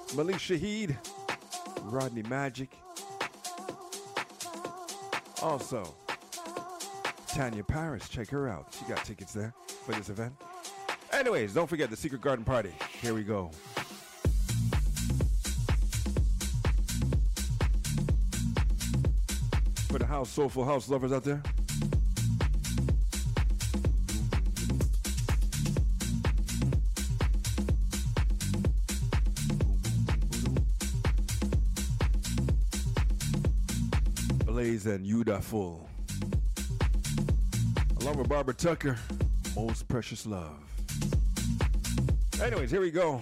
Malik Shaheed, Rodney Magic. Also, Tanya Paris, check her out. She got tickets there for this event. Anyways, don't forget the Secret Garden Party. Here we go. For the house, soulful house lovers out there. Blaze and Yuda Full. Along with Barbara Tucker, Most Precious Love. Anyways, here we go.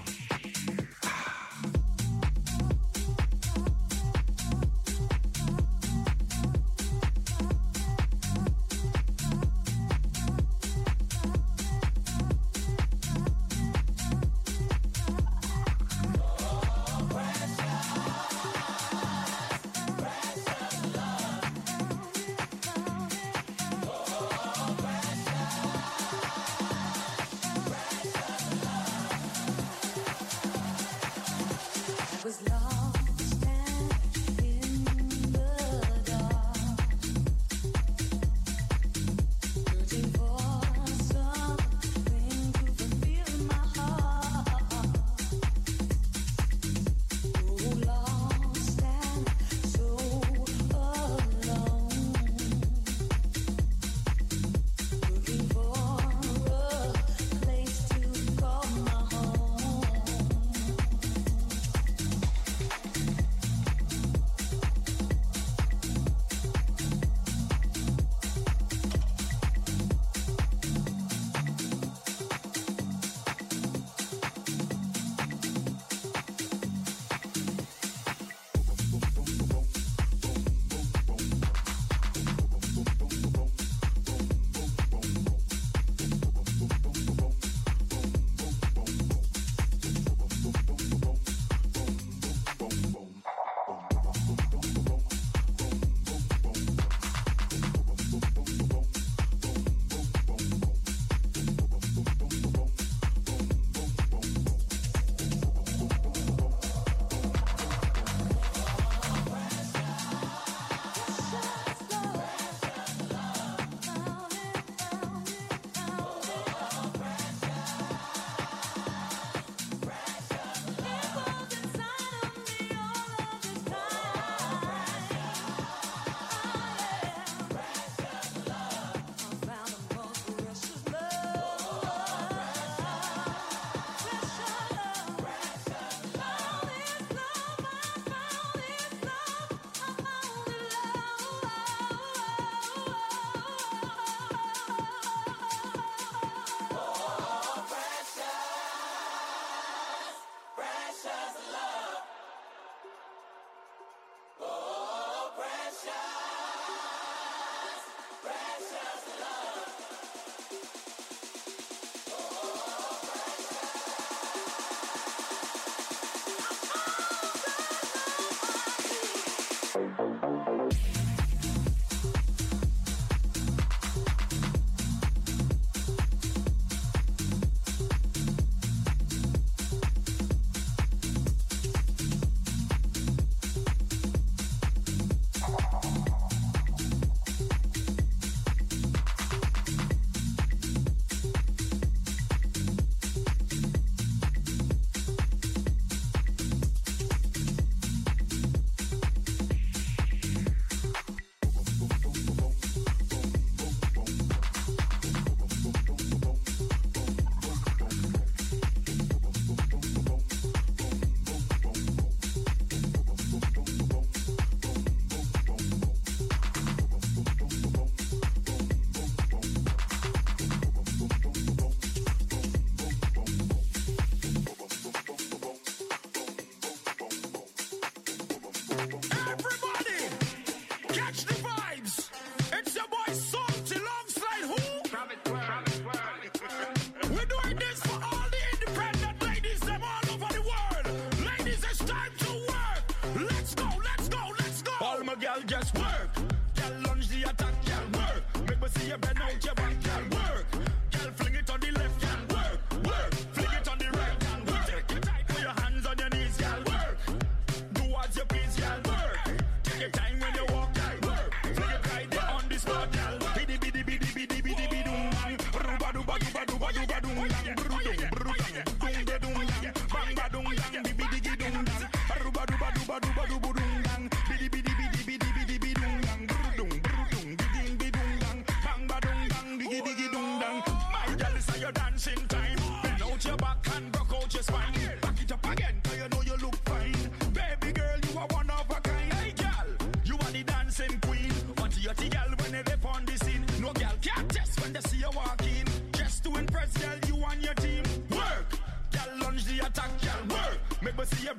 Fling it on the right, girl, work. Take it tight, put your hands on your knees, girl, work.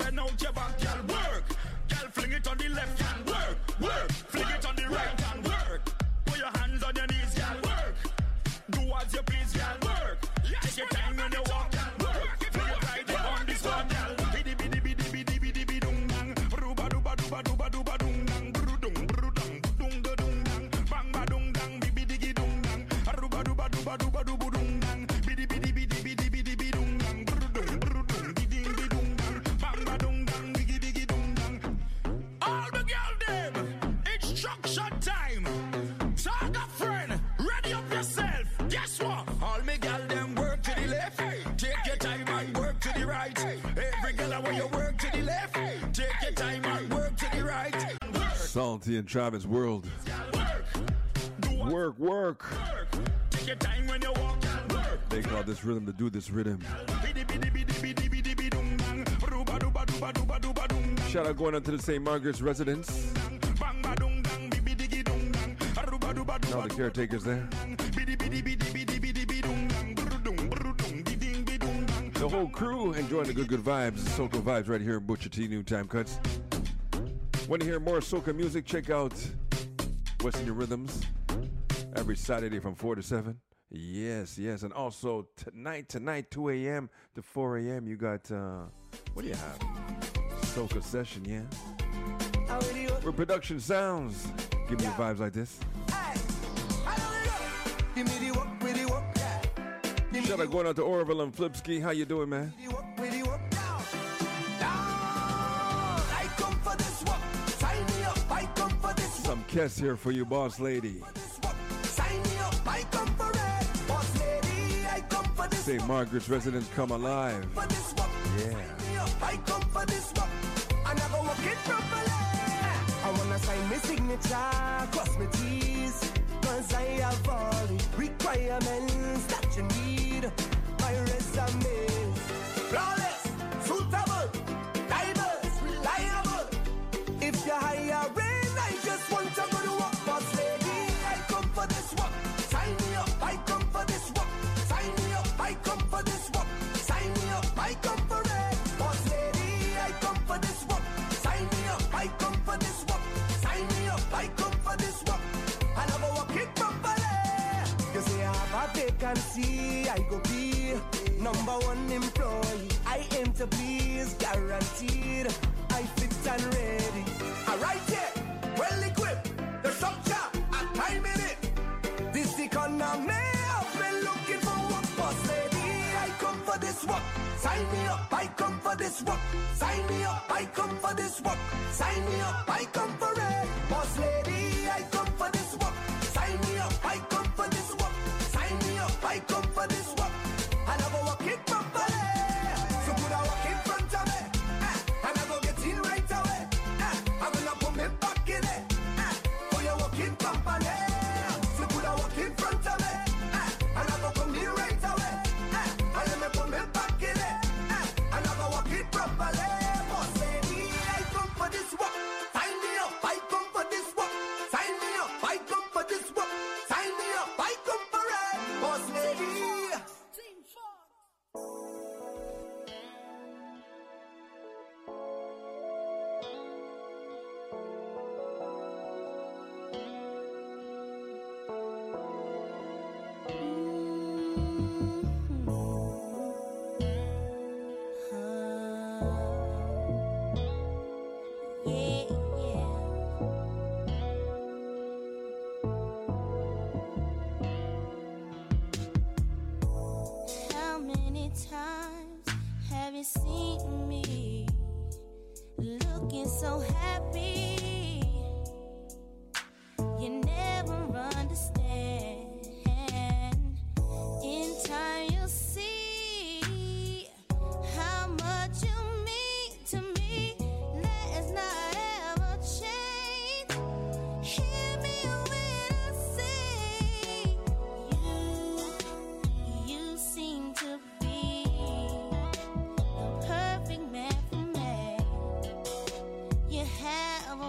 Send out your back, girl, work. Girl, fling it on the left hand, work. Fling it on the right hand, work. Put your hands on your knees, girl, work. Do as you please, girl, work. Take your time when you walk, girl, work. Fling it right up on this one, girl. Bidi bidi bidi bidi bidi bidi dung dang. Ruba duba duba duba duba dung dang. Brudung brudung dung dung dang. Bang ba dung dang. Bibi digi dung dang. Ruba duba duba duba duba dung dang. Bidi bidi bidi bidi bidi bidi dung dang. Brudung brudung digi digi dung dang. Bang ba dung dang. Digi digi dung dang. All the girl them, instruction time. Talk a friend, ready up yourself. Guess what? All me girl them work to the left. Take your time and work to the right. Every girl I want you work to the left. Take your time and work to the right. Salty and Travis World. Work. Take your time when you walk. Work. They call this rhythm to do this rhythm. Shout out going on to the St. Margaret's residents. Now the caretakers there. The whole crew enjoying the good vibes, soca vibes right here in Butcher T New Time Cuts. Want to hear more soca music? Check out Western New Rhythms every Saturday from 4 to 7. Yes. And also tonight, 2 a.m. to 4 a.m. you got, what do you have? Soca session, yeah? Where production sounds. Give me the vibes like this. Shout out going out to Orville and Flipski. How you doing, man? Some Kess here for you, boss lady. St. Margaret's residents come alive. Yeah. I wanna sign my signature, cross my T's, cause I have all the requirements that you need. My resume, flawless, suitable, diverse, reliable. If you're hiring, I just want to go to work, boss lady. I come for this work, sign me up. I come for this work, sign me up. I come for this work, sign me up. I come for it, boss lady. I come for this work, sign me up. I come for this work, sign me up. I come for this work, and I'm a work it properly. You say I have a vacancy, I go be #1 employee. I aim to please, guaranteed. I fit and ready. Alright, yeah, well equipped. The structure, and time in it. This economy, I've been looking for work, boss lady. I come for this work, sign me up. I come for this work, sign me up. I come for this work, sign me up. I come for it, boss lady. I come for this work, sign me up. I come for this work, sign me up. I come for this work, and I go work it properly. So put a work in front of me, and I go get in right away. I'm gonna put me back in it, for your working company. So put a work in front of me, and I go come in right away. And let me put me back in it, and I go work it properly. Boss lady, I come for this work, sign me up. I come for this work, sign me up. I come for this work, sign me up. I come for it, boss lady. How many times have you seen me looking so happy? You never understand. In time you'll see how much you mean to me. Let's not ever change. Hear me when I say you seem to be the perfect man for me. You have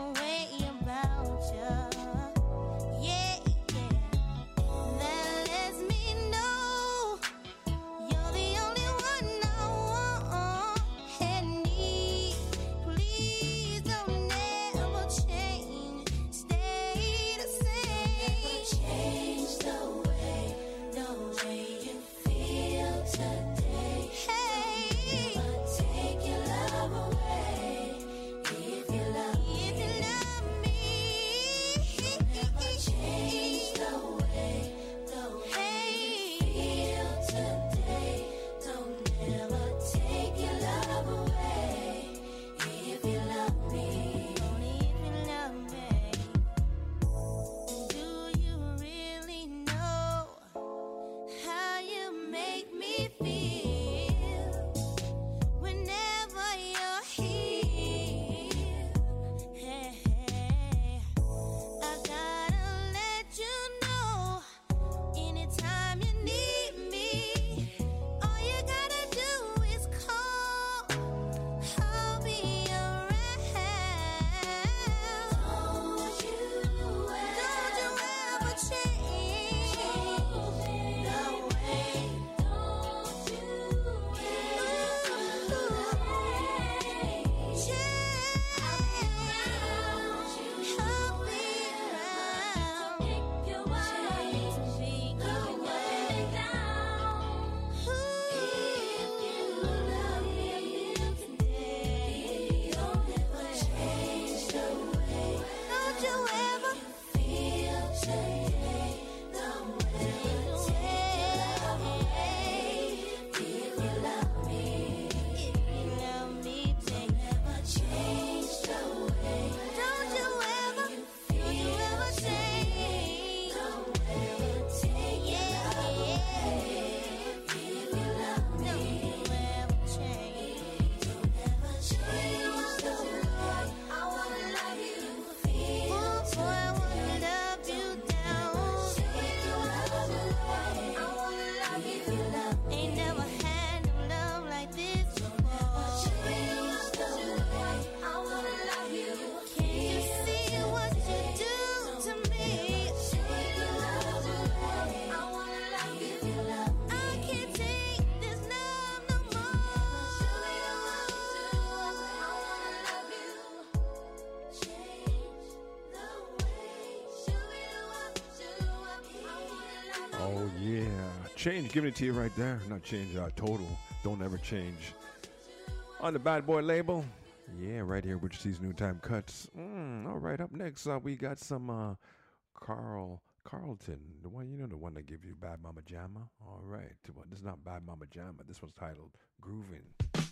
Change, giving it to you right there. Not change, total. Don't ever change. On the Bad Boy label. Yeah, right here, Butcher T's New Time Cuts. All right, up next, we got some Carlton. The one, the one that gives you Bad Mama Jamma. All right. Well, this is not Bad Mama Jamma. This one's titled Groovin'.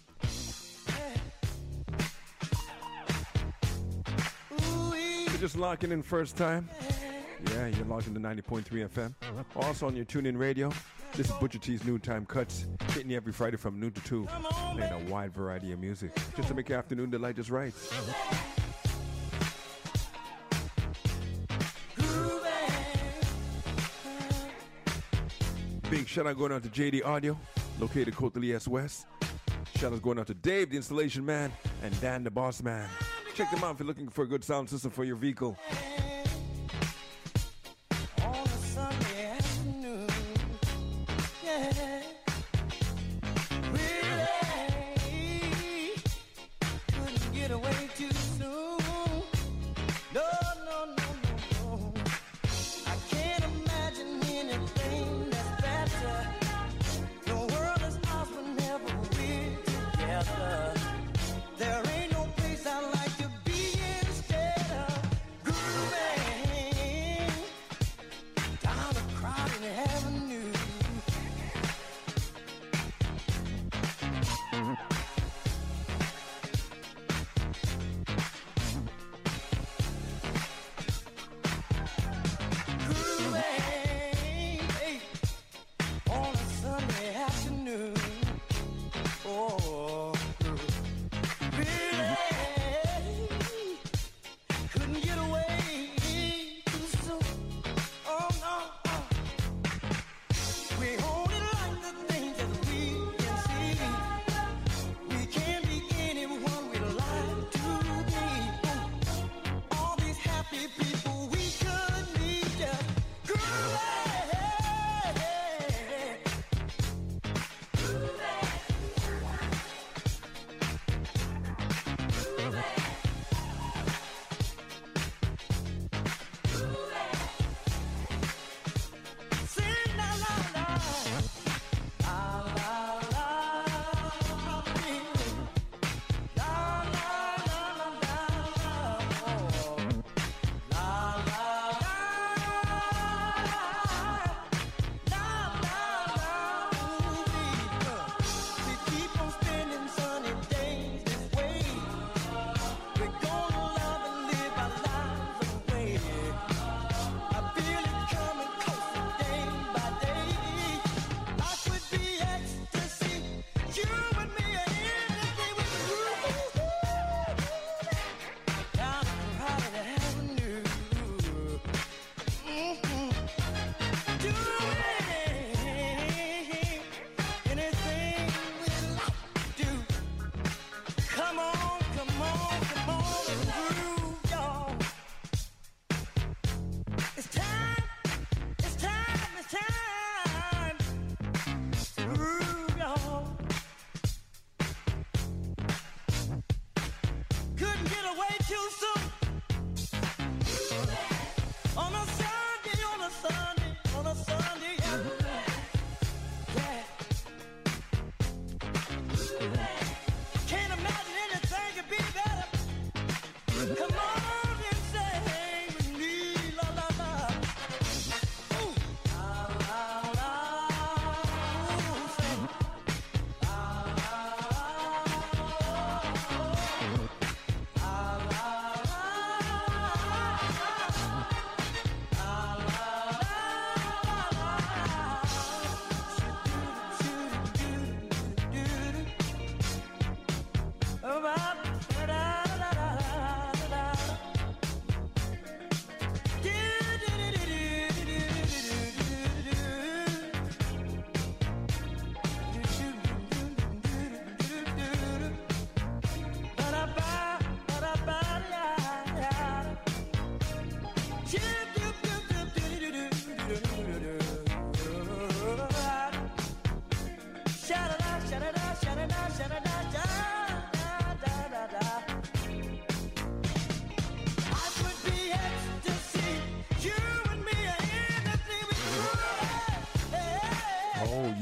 You're just locking in first time. Yeah, you're locked into 90.3 FM. Also on your TuneIn radio. This is Butcher T's Noon Time Cuts, hitting you every Friday from noon to 2, playing a wide variety of music, just to make your afternoon delight just right. Big shout out going out to JD Audio, located Coately S West. Shout out going out to Dave, the installation man, and Dan, the boss man. Check them out if you're looking for a good sound system for your vehicle.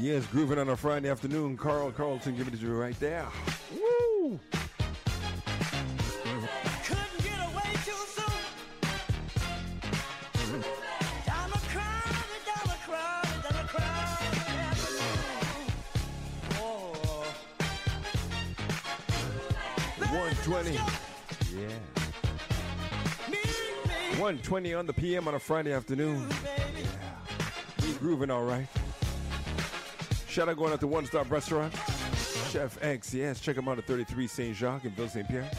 Yes, grooving on a Friday afternoon. Carl Carlton giving it to you right there. Woo! Couldn't get away too soon. Down the crowd, down the crowd, down the crowd. Oh. 120. Yeah. 120 on the PM on a Friday afternoon. Yeah. We grooving all right. Shout out going out to One Stop Restaurant. Chef X, yes. Check him out at 33 Saint Jacques in Ville Saint Pierre.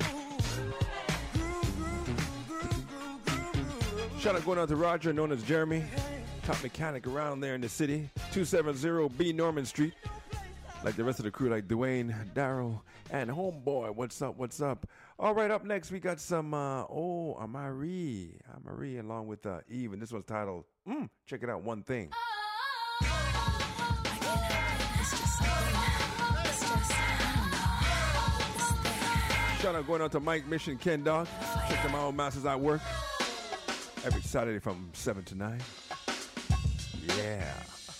Shout out going out to Roger, known as Jeremy. Top mechanic around there in the city. 270 B Norman Street. Like the rest of the crew, like Dwayne, Darryl, and Homeboy. What's up? What's up? All right, up next, we got some, Amari. Amari along with Eve. And this one's titled, check it out, One Thing. Shout out going out to Mike, Mission, Ken Dog. Check them out, Masters at Work. Every Saturday from 7 to 9. Yeah.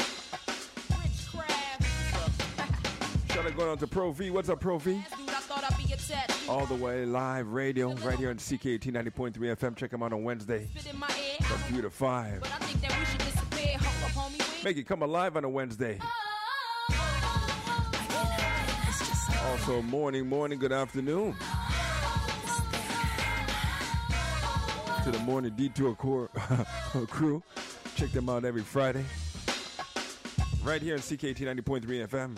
Shout out going out to Pro V. What's up, Pro V? All the way live radio right here on CKT 90.3 FM. Check them out on Wednesday from 3 to 5. Make it come alive on a Wednesday. Also, morning, good afternoon. To the Morning Detour crew. Check them out every Friday. Right here on CKT 90.3 FM.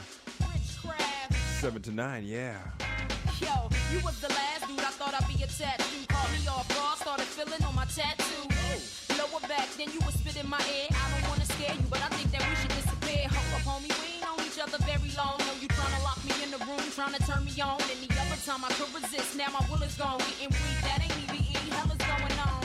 7 to 9, yeah. Yo, you was the last dude I thought I'd be attached to. Caught me off guard, started feeling on my tattoo. Lower back, then you would spit in my ear. I don't wanna scare you, but I think that we should disappear. Hold up, homie, we ain't known each other very long. Know you tryna lock me in the room, tryna turn me on. Any other time I could resist, now my will is gone. Getting weak, that ain't EVE, hell is going on.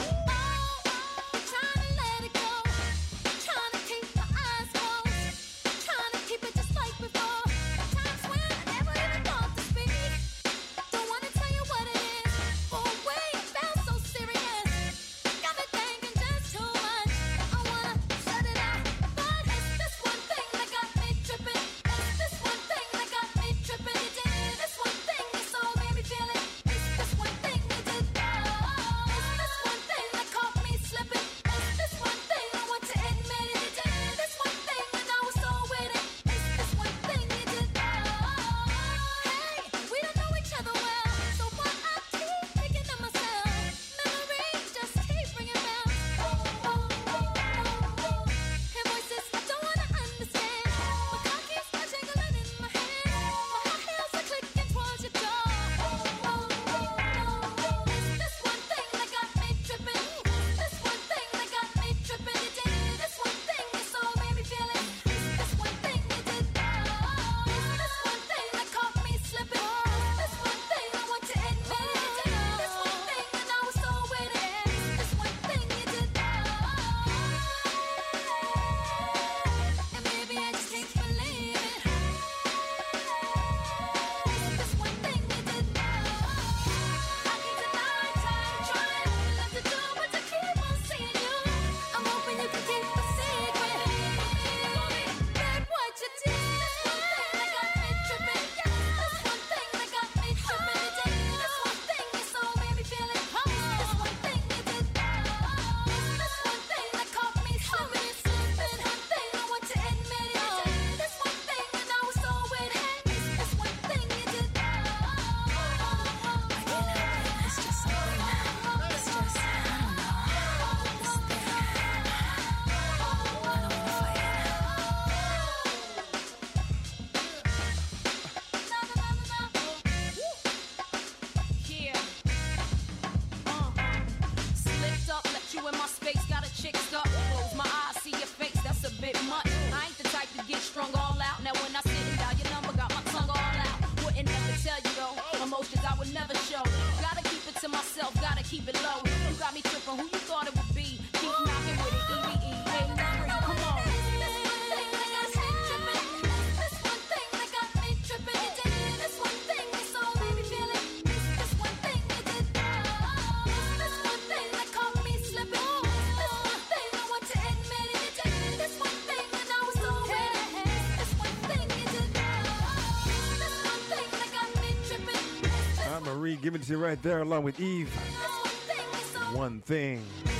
Marie, giving it to you right there along with Eve. One thing.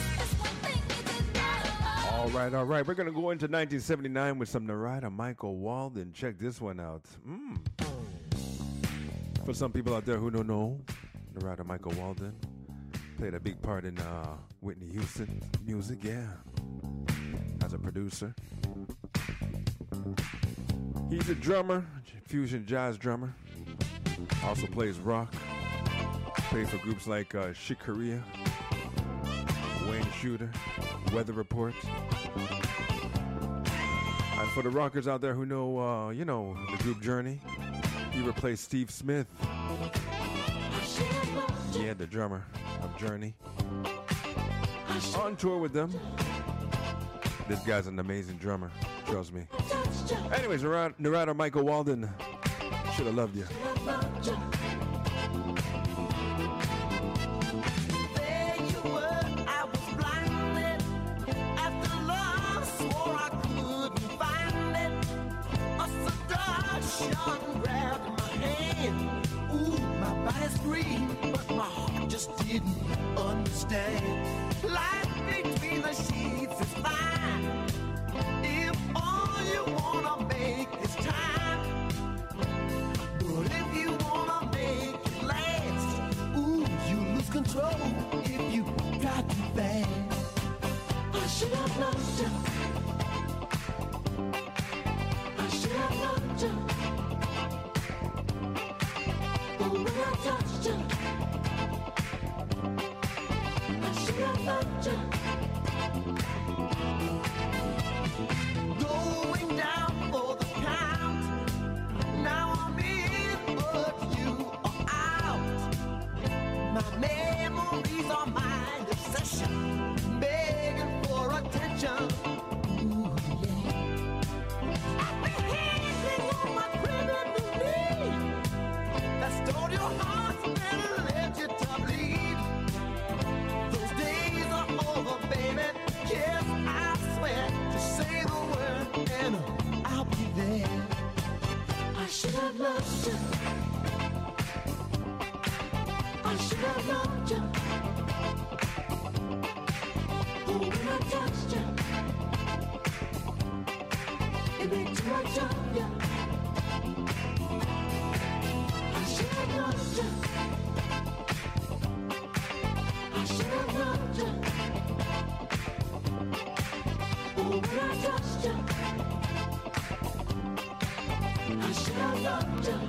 All right. We're going to go into 1979 with some Narada Michael Walden. Check this one out. For some people out there who don't know, Narada Michael Walden played a big part in Whitney Houston music, as a producer. He's a drummer, fusion jazz drummer. Also plays rock. Played for groups like Chick Corea, Wayne Shooter, Weather Report. And for the rockers out there who know, the group Journey, he replaced Steve Smith. Yeah, the drummer of Journey. On tour with them. This guy's an amazing drummer, trust me. Anyways, Narada Michael Walden, should have loved you. There you were, I was blinded. After love, swore I couldn't find it. A seduction grabbed my hand. Ooh, my body's free, but my heart just didn't understand. Life between the sheets is fine. If all you wanna make is time. But if you wanna make it last, ooh, you lose control if you try too fast. I should have loved you. I should have loved you. But when I touched you, I should have loved you. Going down for the count. Now I'm in, but you are out. My memories are my obsession, begging for attention. Ooh, yeah. I've been hanging on my criminal knee that stole your heart and left you to bleed. Those days are over, baby. Yes, I swear. Just say the word and I'll be there. I should have loved you. I should have loved you. Oh, when I touched you, it made too much of you. I should have loved you. I should have loved you. Oh, when I touched you, I should have loved you.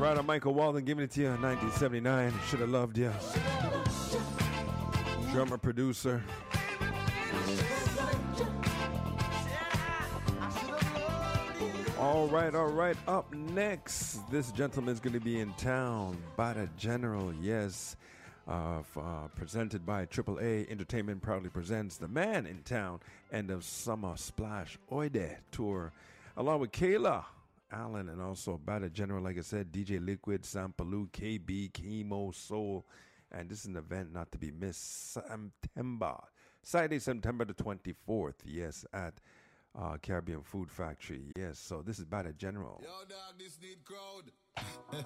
Right on Michael Walden giving it to you in 1979. Should have loved you. Drummer, producer. All right. Up next, this gentleman's going to be in town. Bada General, yes. Presented by AAA Entertainment proudly presents The Man in Town End of Summer Splash Oide Tour, along with Kayla Allen and also Bada General, like I said, DJ Liquid, Sampaloo, KB, Chemo, Soul. And this is an event not to be missed. Saturday, September the 24th, yes, at Caribbean Food Factory. Yes, so this is Bada General. Yo, dog, this need crowd.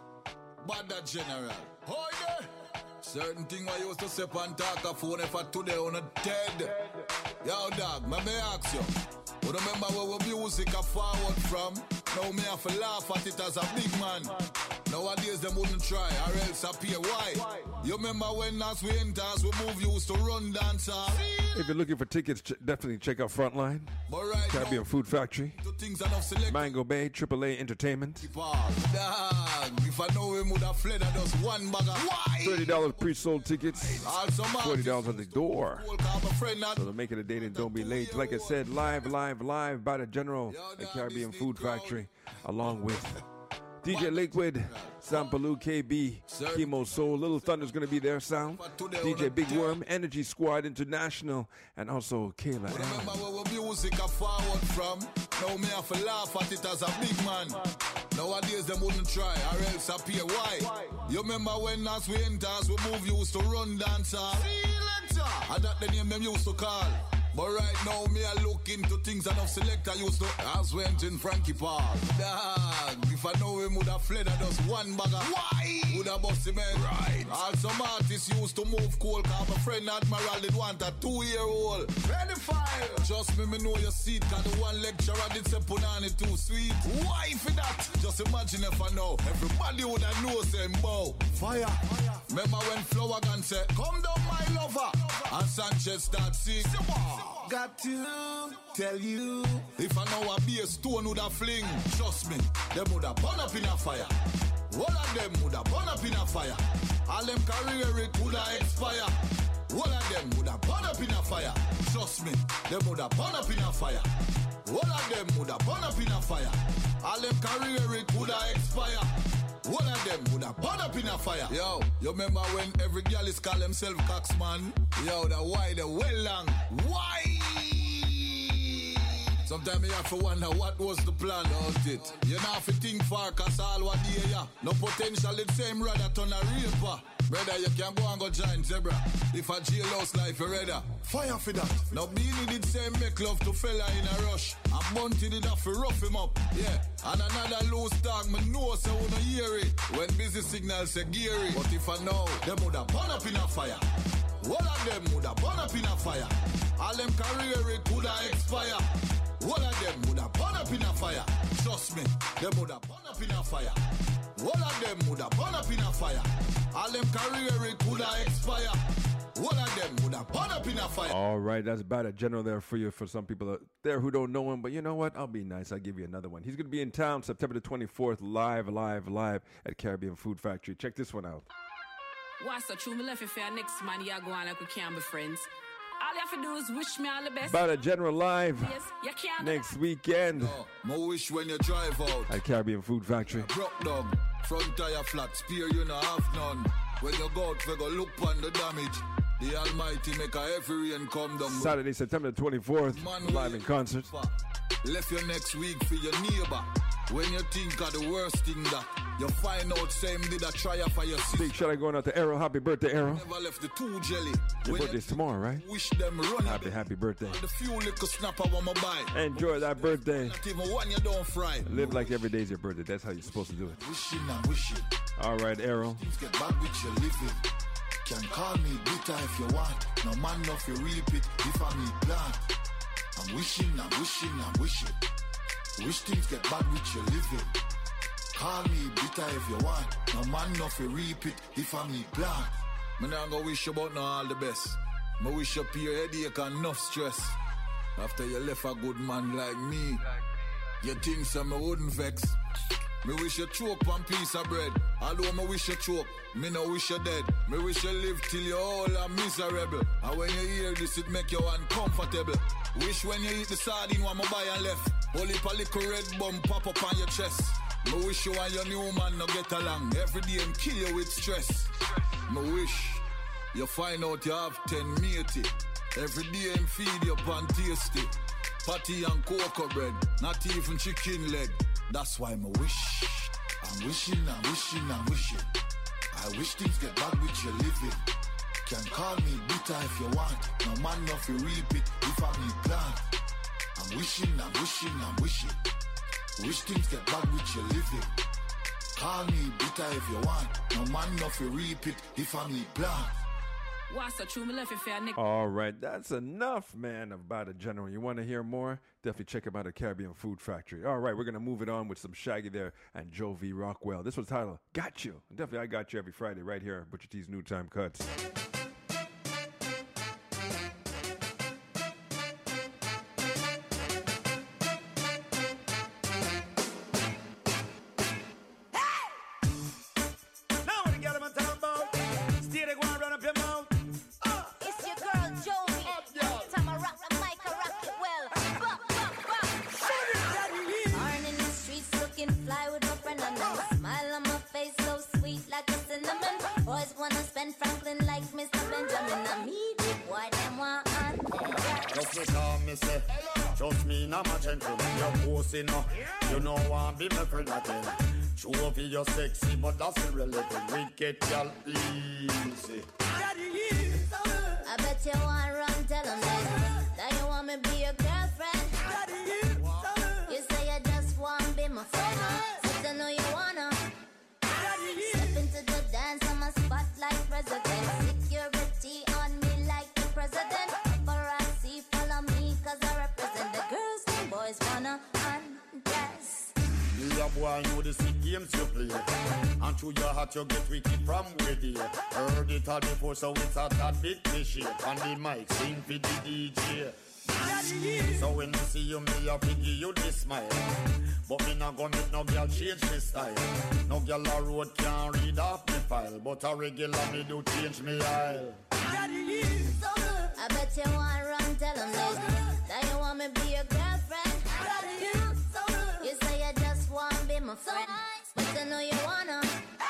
Bada General. Oi there. Certain thing I used to say on talk a phone if I today on a dead. Yo, dog, let me ask you. You remember where we music a forward from? Now me have to laugh at it as a big man. Nowadays them wouldn't try or else appear. Why? You remember when as we enter, as we move, you used to run dancer. If you're looking for tickets, definitely check out Frontline, right, Caribbean Food Factory, Mango Bay, AAA Entertainment. Dog, if I know him would have fled at us one bagger. Why? $30 pre-sold tickets, $40 at the door. So to make it a date and don't be late. Like I said, live by the General at Caribbean Food Factory, along with DJ Liquid, Sampaloo, KB, Chemo Soul, Little Thunder's gonna be there, sound. DJ Big Worm, Energy Squad International, and also Kayla Allen. Remember where music a forward from? Now me have to laugh at it as a big man. Nowadays them wouldn't try or else appear. Why? You remember when as we enter, as we move, you used to run dancer. And that the name them used to call. But right now, me I look into things enough selector used to. As went in Frankie Park. Dog, if I know him would have fled at us one bagger. Why? Would have bust him in. Right. Also, artists used to move cool. Cause my friend Admiral did want a 2-year-old. Ready fire. Just me know your seat. Cause the one lecturer did say Punani too sweet. Why for that? Just imagine if I know. Everybody would have known saying bow. Fire. Remember when Flower Gun said, come down my lover. And Sanchez start sing. Got to tell you, if I know I be a stone would have fling, trust me, them would have burn up in a fire. All of them would have burn up in a fire. All them career it would have expire. All of them would have burn up in a fire. Trust me, them would have burn up in a fire. All of them would have burn up in a fire. All them career it would have expire. One of them would have burn up in a fire. Yo, you remember when every girl is call themselves Coxman? Yo, the why, the well long. Why? Sometimes you have to wonder what was the plan of it. You know have to think far cause all what day, yeah. No potential, it's same rather turn a raper. Brother, you can go and go join Zebra. If a jailhouse life, you ready? Fire for that. Now Beanie did say make love to fella in a rush. And Bunty did have to rough him up. Yeah. And another loose dog, me know so we don't hear it. When busy signals say geary. But if I know, them would have burn up in a fire. All of them would have burn up in a fire. All them career it would have expire. All of them would have burn up in a fire. Trust me, them would have burn up in a fire. All of them would have burn up in a fire. All them career it would have expire. All of them would have burn up in a fire. All right, that's about a general there for you. For some people out there who don't know him, but you know what? I'll be nice. I'll give you another one. He's going to be in town September the 24th, live at Caribbean Food Factory. Check this one out. What's so true? Me left you for your next man. You go on like we can't be friends. All you have to do is wish me all the best. About a general live yes, you can't next weekend. No, wish when you drive out at Caribbean Food Factory. Drop down, front tire flat, spear you no have none. When you go out, we go look on the damage. The Almighty make a every rain come down. Saturday, September 24th, man, live in concert. Left your next week for your neighbor. When you think of the worst thing that you find out same did a try for your sister. Big shout out going out to Arrow. Happy birthday, Arrow. Never left the two jelly. Your birthday's tomorrow, right? Wish them run happy birthday. The few little snapper on my bike. Enjoy that birthday. Not even one you don't fry. Live like every day's your birthday. That's how you're supposed to do it. Wishing and wishing. All right, Arrow. Things get bad with your living. Can call me bitter if you want. No man no if you reap it. If I need plan. I'm wishing and wishing and wishing. Wish things get bad with your living. Call me bitter if you want. No man no fi reap it if I me plan. Me nah go wish you about no all the best. Me wish you your headache and enough stress. After you left a good man like me, you think some me wouldn't vex. Me wish you choke one piece of bread. Although me wish you choke, me no wish you dead. Me wish you live till you all are miserable. And when you hear this, it make you uncomfortable. Wish when you eat the sardine, one more buy and left. Only a little red bum pop up on your chest. Me wish you and your new man no get along. Every day and kill you with stress. Me wish you find out you have 10 matey. Every day and feed you pan tasty. Patty and cocoa bread, not even chicken leg. That's why me wish. I'm wishing, I'm wishing, I'm wishing. I wish things get back with your living. Can call me bitter if you want. No man no fi reap it if I need plant. I'm wishing, I'm wishing, I'm wishing. Wish things get back with your living. Call me bitter if you want. No man no fi reap it if I need plant. All right, that's enough, man, about a general. You want to hear more? Definitely check out the Caribbean Food Factory. All right, we're going to move it on with some Shaggy there and Joe V. Rockwell. This was titled Got You. Definitely, I got you every Friday right here at Butcher T's New Time Cuts. Trust me, now my gentleman, you're posing now. You know I be my friend again. Show me you're sexy, but that's irrelevant. Wicked girl, easy. I bet you want run, tell them that you want me be your girlfriend. You say you just want to be my friend. Since I know you wanna. Step into the dance, I'm a spotlight president. Security on me like the president. Paparazzi follow me cause I represent the girls and boys wanna undress. Me a boy know the sick games you play. And through your heart you get wicked from where they heard it all before, so it's a tad bit fishy. On the mic, sing for the DJ. So when you see you, me a figure you this smile. But me not gonna make no girl change me style. No girl a road can't read off me file. But a regular me do change me aisle. I bet you want run, tell them that you want me be your girlfriend. You say you just want to be my friend, but I know you wanna.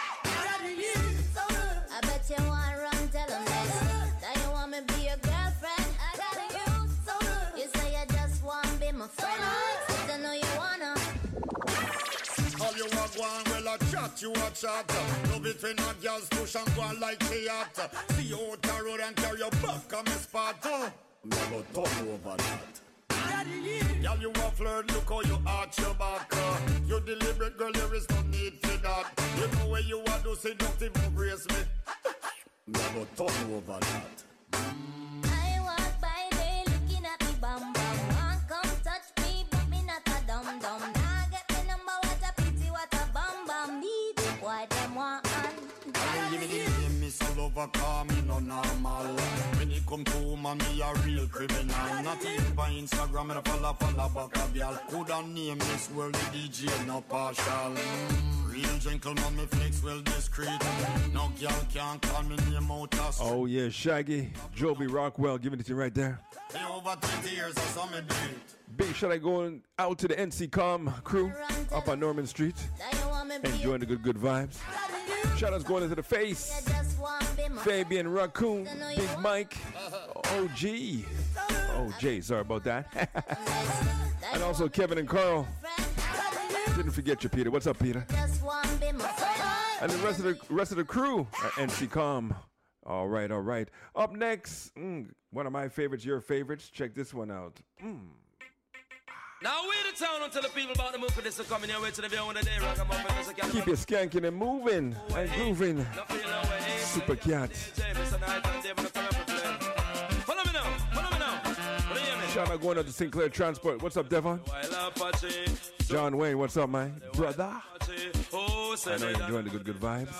I bet you want run, tell them that you want me be your girlfriend. You say you just want to be my friend, but I know you wanna. All you a go on, well a chat, you a chat. Love it when a girls push and go on like theater. See you out the road and carry your back on me spot. Never turn over that. Girl, you a flirt, look how you arch your back. You deliberate, girl, there is no need for that. You know where you are, do say don't even brace me. Never turn over that. I walk by day looking at me bum bum. Want come touch me, but me not a dum dum. Nah get me number, what a pity, what a bum bum. Need it, why them want Give me some love, call me no normal. When it come to woman, me a real criminal. Not even by Instagram, and follow back a girl. Coulda name this world, the DJ, no partial. Real gentleman, me flex well discreet. No girl can't call me name out of. Oh yeah, Shaggy, Joby Rockwell, giving it to you right there. Hey, over 20 years, I saw me do it. Big shout out going out to the NCCOM crew up on Norman Street. Enjoying the good vibes. Shout outs going into the face. Fabian Raccoon, Big Mike, OG. OJ, sorry about that. And also Kevin and Carl. Didn't forget you, Peter. What's up, Peter? And the rest of the crew at NCCOM. All right. Up next, one of my favorites, your favorites. Check this one out. Now we the town until the people about the move for this to come in here. Wait till the day when the day rock them up. Keep you skanking and moving and grooving. Super Cat. Follow me now. Shout out going out to Sinclair Transport. What's up, Devon? John Wayne, what's up, my brother? I know you're enjoying the good vibes.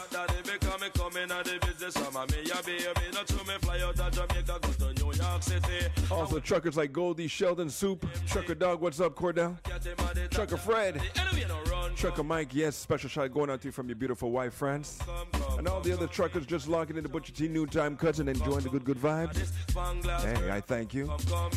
Also, truckers like Goldie, Sheldon, Soup, Trucker Dog, what's up, Cordell? Trucker Fred. Trucker Mike, yes, special shout going out to you from your beautiful wife, France. And all the other truckers just logging into Butcher T Noontime Cuts and enjoying the good vibes. Hey, I thank you.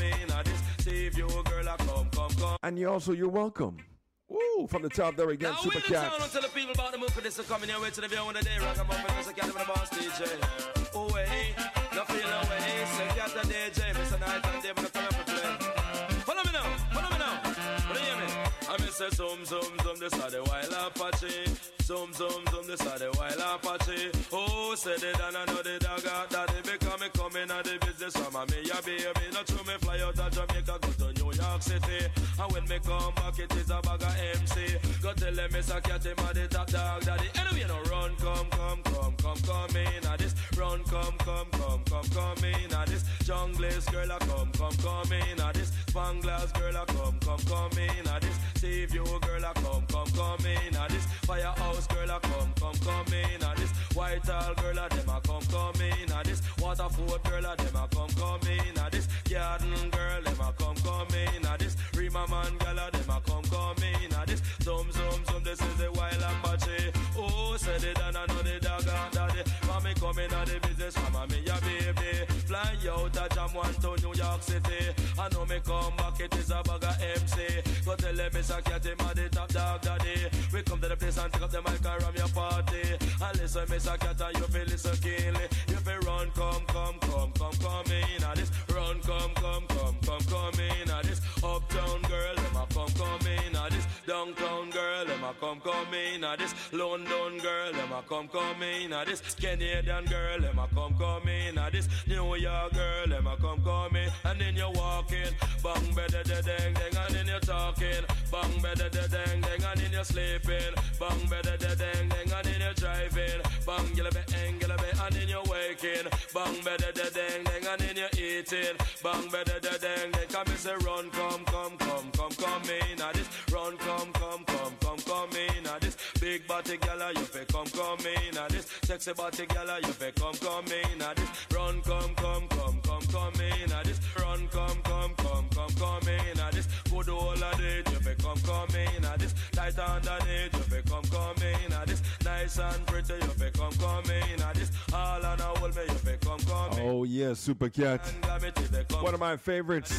And you're welcome. Woo, from the top there again, now Super Cat. Now we tell the people about the move for this to coming here way to the beyond the day. Rock and bump with the cat with the boss DJ. Oh, hey, no feel no way. Say cat the DJ, Mr. Night and day, but the time to play. Follow me now. What do you hear me? I miss a zoom, this are the wild Apache. Zoom, this are the wild Apache. Oh, said it and I know the dog out daddy. Because me coming out the business from me, ya baby. Not true, me fly out of Jamaica, go to New York City. And when me come back, it is a bag of MC. Go tell them it's a cat, him a the top dog daddy. Anyway, no run, come in at this. Run, come in at this. Junglist girl, I come in at this. Spanglass girl, I come in at this. Save you girl, I come in at this. Firehouse girl, I come in at this. Whitehall girl, I them I come in at this. Waterford girl, I them I come in at this. Garden girl, them I come in at this. Rima man girl, I them I come in at this. Zoom, this is the wild Apache. Oh, said it and I know the dog and daddy. Mommy coming at the business, mama me ya baby. Fly out of Jam 1 to New York City. I know me come back, it is a bag of MC. Go tell them it's a cat, him a the top dog daddy. We come to the place and take up the mic and ram your party. And listen, Miss a cat and you feel listen keenly. You feel run, come in at this. Run, come in at this. Uptown girl, them a come in at this. Downtown girl, them a come in at this. London girl, them a come in at this. Canadian girl, them a come in at this. New York girl, them a come in. And then you're walking, bang better the dang dang. And then you're talking, bang better the dang dang. And then you're sleeping, bang better the dang dang. And then you're driving, bang and then you're waking, bang better the dang dang. And then you're eating, bang better the dang dang. Come and say run, come in at this. Run, come in at this. Big body gala, you fi come in at this. Sexy body gala, you fi come in at this. Run, come in at this. Run, come in at this. Good old at it, you fi come in at this. Tight underneath, you fi come in at this. Nice and pretty, you fi come in at this. All on a whole me, you fi come in. Oh yeah, Super Cat. One of my favorites.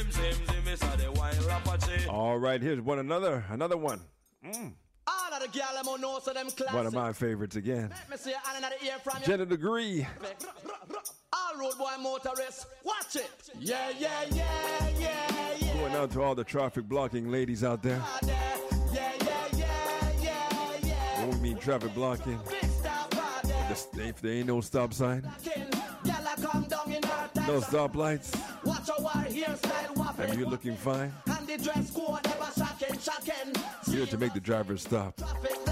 All right, here's another one. One of my favorites again. Jenna Degree. All road boy motorists, watch it. Yeah. Going out to all the traffic blocking ladies out there. What we mean traffic blocking? If there ain't no stop sign, no stop lights, and you're looking fine, you're here to make the driver stop.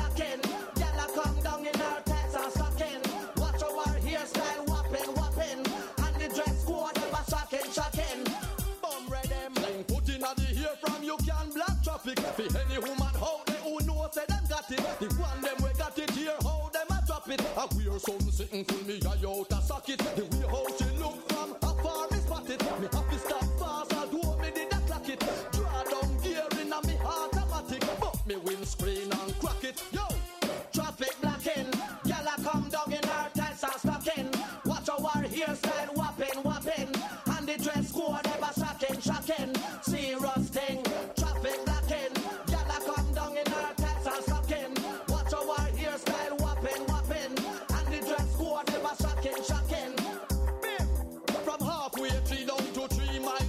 You can block traffic. For any woman how they who know say them got it. The one them we got it here, how them a drop it. I wear some sitting for me, I out a socket. The way how she look from afar me spot it. Me have to stop fast, although me did a clock it. Draw down gear in a me automatic. But me windscreen and crack it. Yo, traffic blocking. Gyal a come down in her tights and stocking. Watch our hairstyle whopping. And the dress code ever shocking. Serious thing. Traffic blocking. Gyal a come down in her tights and stocking. Watch our hairstyle whopping. And the dress code ever shocking. From halfway 3 down to 3 miles.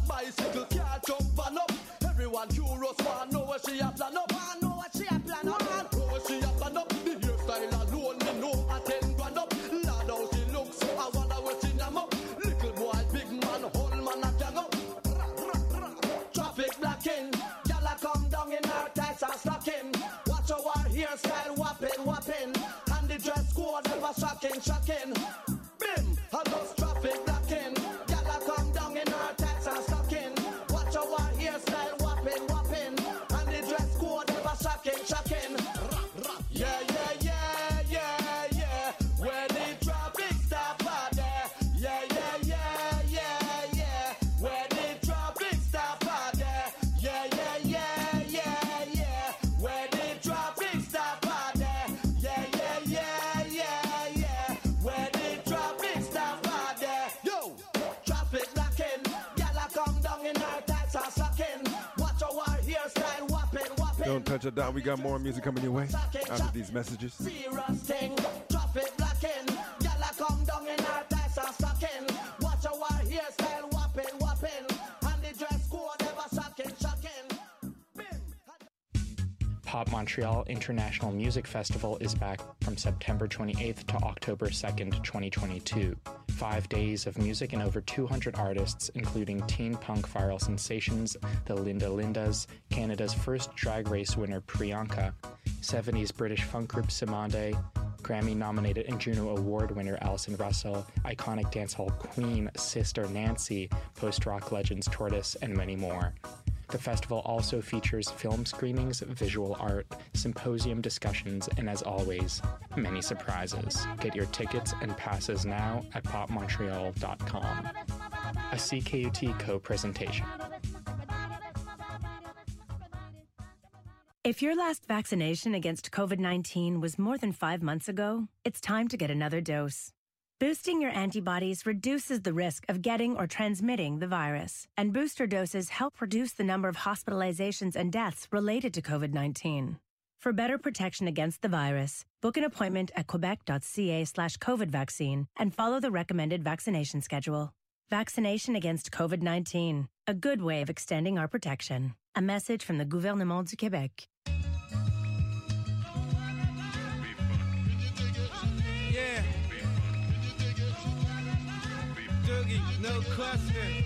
Black bicycle can't jump van up. Everyone curious, want know what she a plan up. Want know what she a plan up. Want know what she a plan up. The hairstyle alone, me know a 10 grand up. Lord, how she looks, so I wonder what she am up. Little boy, big man, whole man a gang up. Traffic blocking, gyal a come down in her tights and stocking. Watch our hairstyle whopping, whopping. And the dress code ever shocking, shocking. Bim, I just traffic blocking. Gyal a come down in her tights and stocking. Watch our hairstyle whopping, whopping. And the dress code ever shocking, shocking. Yeah, yeah, yeah, yeah, yeah. Where the traffic stop are there. Yeah, yeah, yeah, yeah, yeah. Where the traffic stop are there. Yeah, yeah, yeah, yeah, yeah. Where the traffic stop are there. Yeah, yeah, yeah, yeah, yeah. Where the traffic stop are there. Yo, traffic blocking. Gyal a come down in her tights and stocking. Watch our hairstyle whopping, whopping. Don't touch it down. We got more music coming your way after these messages. Serious thing, traffic blocking. Gyal a come down in her tights and stocking. Watch our hairstyle whopping, whopping. And the dress code ever shocking, shocking. Pop Montreal International Music Festival is back from September 28th to October 2nd, 2022. 5 days of music and over 200 artists, including teen punk viral sensations, the Linda Lindas, Canada's first drag race winner Priyanka, 70s British funk group Simande, Grammy-nominated and Juno Award winner Alison Russell, iconic dancehall queen Sister Nancy, post-rock legends Tortoise, and many more. The festival also features film screenings, visual art, symposium discussions, and as always, many surprises. Get your tickets and passes now at popmontreal.com. A CKUT co-presentation. If your last vaccination against COVID-19 was more than 5 months ago, it's time to get another dose. Boosting your antibodies reduces the risk of getting or transmitting the virus, and booster doses help reduce the number of hospitalizations and deaths related to COVID-19. For better protection against the virus, book an appointment at quebec.ca/COVID vaccine and follow the recommended vaccination schedule. Vaccination against COVID-19, a good way of extending our protection. A message from the Gouvernement du Québec. Yeah. Doogie, no question.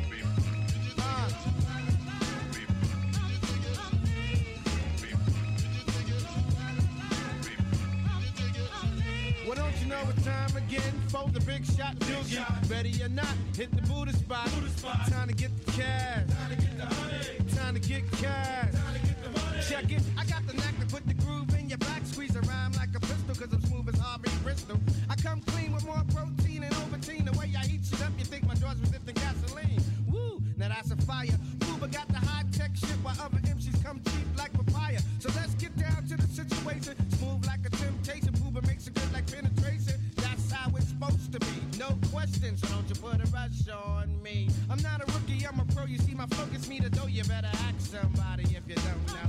Well, don't you know what time again? Fold the big shot, Doogie. Ready or not, hit the Buddha spot. Time to get the cash. Time to get cash. Check it. I got the knack to put the groove in your back. Squeeze a rhyme like a pistol, cause I'm smooth as Harvey Bristol. I come clean with more protein and Ovaltine. The way I heat shit up, you think my drawers was lifting gasoline. Woo, now that's a fire. Booba got the high-tech shit while other MCs come cheap like papaya. So let's get down to the situation. Smooth like a temptation. Booba makes it good like penetration. That's how it's supposed to be. No question, so don't you put a rush on me. I'm not a rookie, I'm a pro. You see my focus me to do. You better ask somebody if you don't know.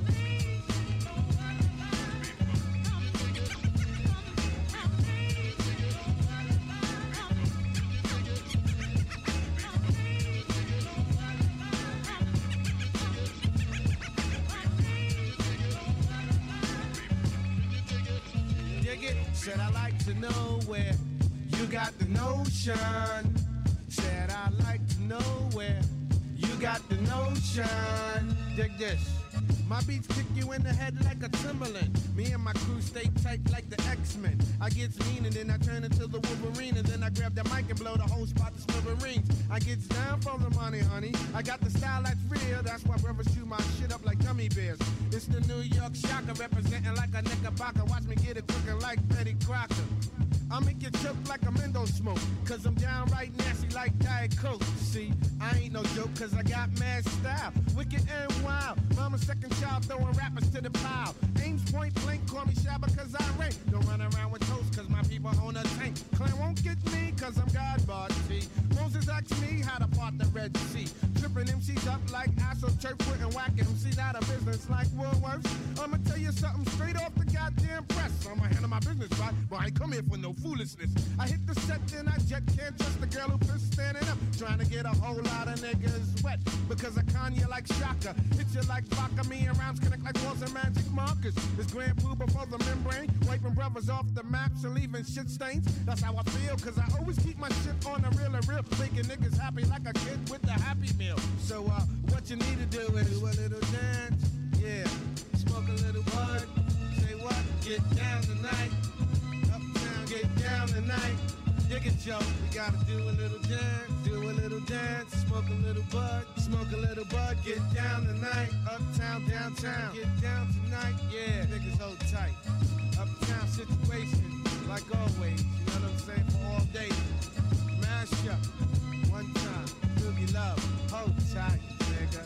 Said I like to know where you got the notion. Said I like to know where you got the notion. Dig this. My beats kick you in the head like a Timberland. Me and my crew stay tight like the X-Men. I get mean and then I turn into the Wolverine. And then I grab the mic and blow the whole spot to smithereens. I get down for the money, honey. I got the style that's real. That's why brothers chew my shit up like gummy bears. It's the New York Shocker representing like a knickerbocker. Watch me get it quicker like Betty Crocker. I make you choke like a Mendo smoke. Cause I'm downright nasty like Diet Coke. See, I ain't no joke cause I got mad style. Wicked and wild. Mama's second child throwing rappers to the pile. Aims point blank, call me Shabba cause I rank. Don't run around with toast cause my people own a tank. Clan won't get me cause I'm God bought, see. Moses asked me how to part the Red Sea. Tripping MCs up like AstroTurf and whacking MCs out of business like Woolworths. I'ma tell you something straight off the goddamn press. I'ma handle my business right, but I ain't come here for no foolishness. I hit the set, then I jet, can't trust the girl who been standing up, trying to get a whole lot of niggas sweat because I con you like Shaka. Hit you like vodka, me and rhymes connect like walls and magic markers. This grand poo before the membrane, wiping brothers off the maps and leaving shit stains. That's how I feel, cause I always keep my shit on the real and real, making niggas happy like a kid with the Happy Meal. So what you need to do is do a little dance, yeah, smoke a little bud. Say what? Get down tonight. Uptown, get down tonight. Dig it, Joe. We gotta do a little dance, smoke a little bud, get down tonight. Uptown, downtown, get down tonight. Yeah, niggas hold tight. Uptown situation, like always. You know what I'm saying? For all day. Mash up, one time, boogie love, hold tight, nigga.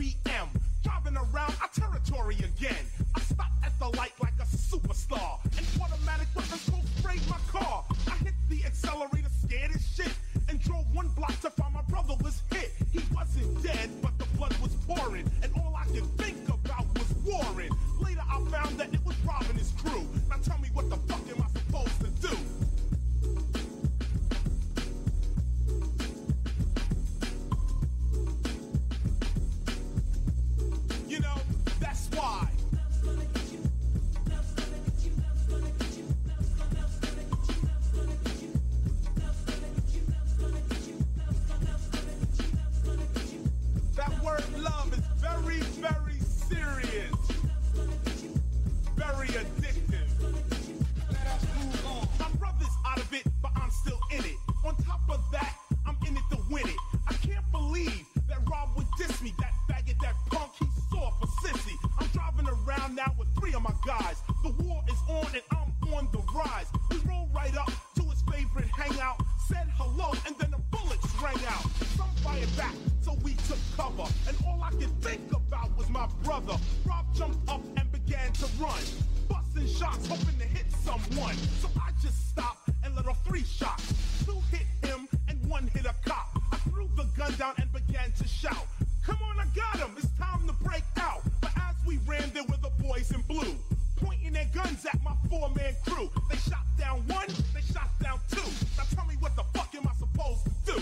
Driving around our territory again. I stopped at the light like a superstar and alone, and then the bullets rang out. Some fired back, so we took cover. And all I could think about was my brother. Rob jumped up and began to run, busting shots, hoping to hit someone. So I just stopped and let off 3 shots. 2 hit him and 1 hit a cop. I threw the gun down and began to shout, "Come on, I got him, it's time to break out." But as we ran, there were the boys in blue, pointing their guns at my 4-man crew. They shot down 1, they shot down 2. Now tell me what the fuck am I supposed to do?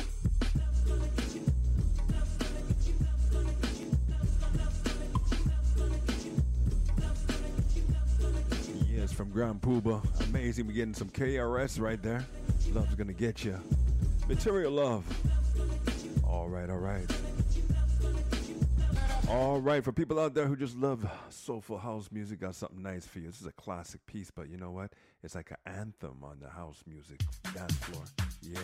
Yes, from Grand Pooba. Amazing, we're getting some KRS right there. Love's gonna get you. Material Love. All right, all right. All right, for people out there who just love soulful house music, got something nice for you. This is a classic piece, but you know what? It's like an anthem on the house music dance floor. Yeah.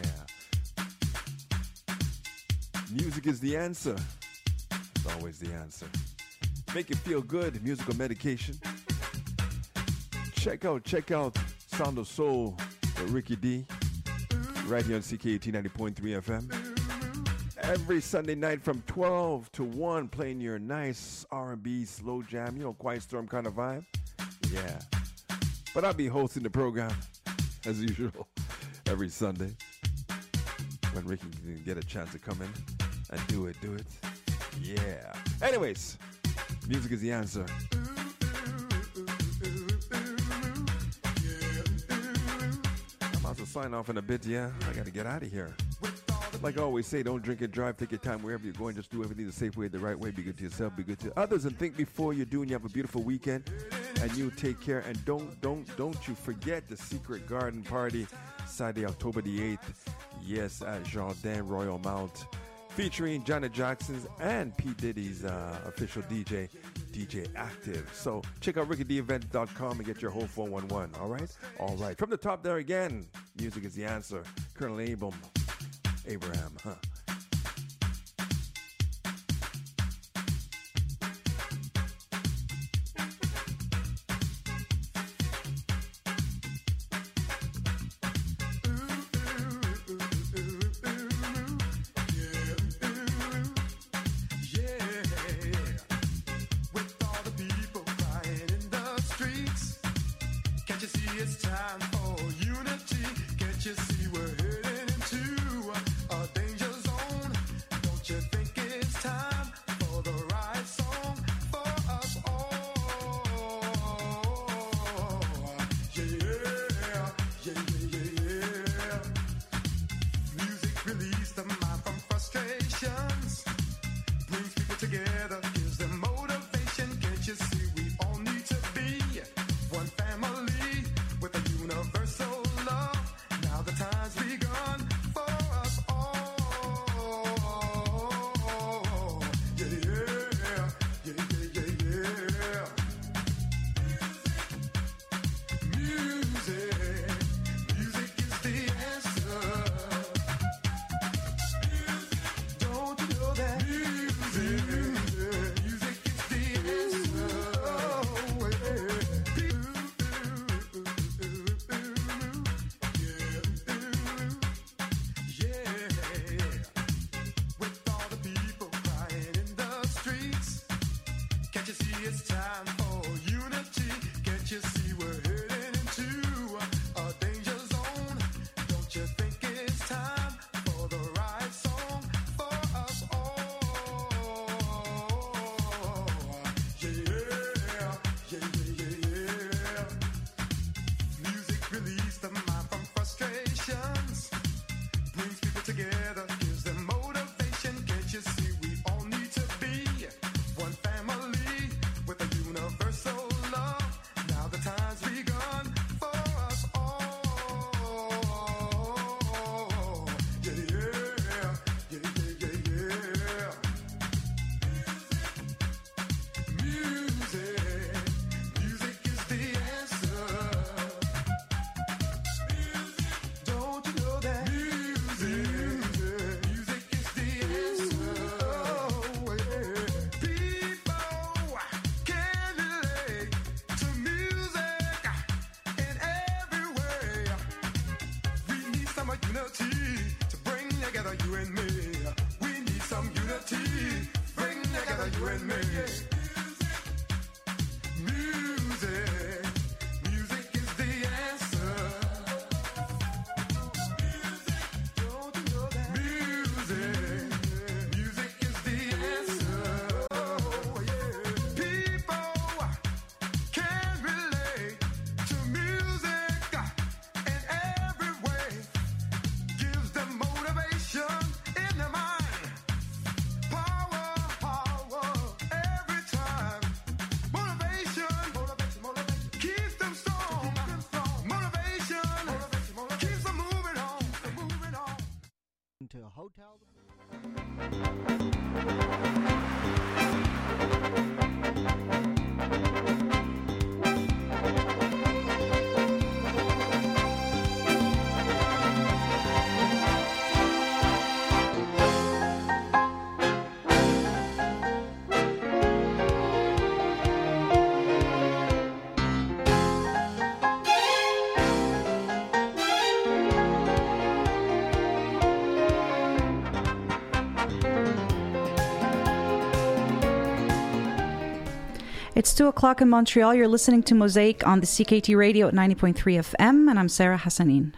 Music is the answer. It's always the answer. Make it feel good, musical medication. Check out Sound of Soul with Ricky D right here on CKAT 90.3 FM. Every Sunday night from 12 to 1, playing your nice R&B slow jam, you know, Quiet Storm kind of vibe. Yeah. But I'll be hosting the program, as usual, every Sunday. When Ricky can get a chance to come in and do it. Yeah. Anyways, music is the answer. I'm about to sign off in a bit, yeah. I got to get out of here. Like I always say, don't drink and drive. Take your time wherever you're going. Just do everything the safe way, the right way. Be good to yourself, be good to others, and think before you do. And you have a beautiful weekend. And you take care. And don't you forget the Secret Garden Party, Saturday, October the 8th. Yes, at Jardin Royal Mount, featuring Janet Jackson's and P. Diddy's official DJ Active. So check out RickyDEvent.com and get your whole 411. All right. From the top there again, music is the answer. Colonel Abraham, huh? hotel. It's 2 o'clock in Montreal. You're listening to Mosaic on the CKT radio at 90.3 FM, and I'm Sarah Hassanin.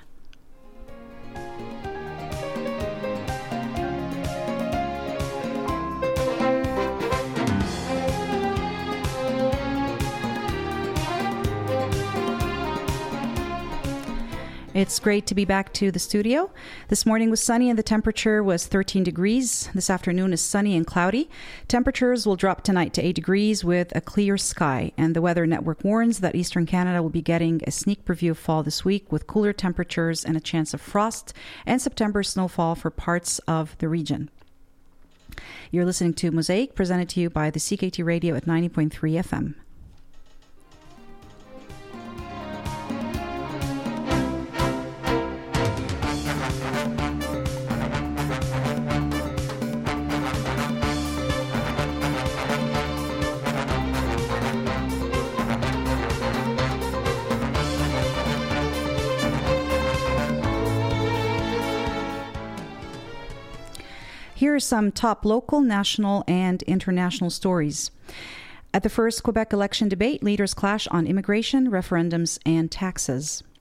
It's great to be back to the studio. This morning was sunny and the temperature was 13 degrees. This afternoon is sunny and cloudy. Temperatures will drop tonight to 8 degrees with a clear sky. And the Weather Network warns that Eastern Canada will be getting a sneak preview of fall this week with cooler temperatures and a chance of frost and September snowfall for parts of the region. You're listening to Mosaic, presented to you by the CKT radio at 90.3 FM. Here are some top local, national, and international stories. At the first Quebec election debate, leaders clash on immigration, referendums, and taxes.